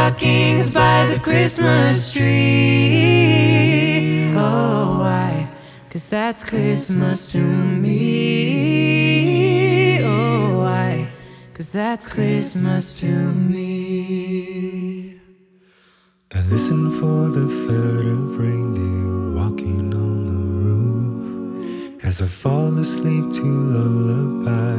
stockings by the Christmas tree. Oh, why? 'Cause that's Christmas to me. Oh, why? 'Cause that's Christmas to me. I listen for the third of reindeer walking on the roof as I fall asleep to lullaby.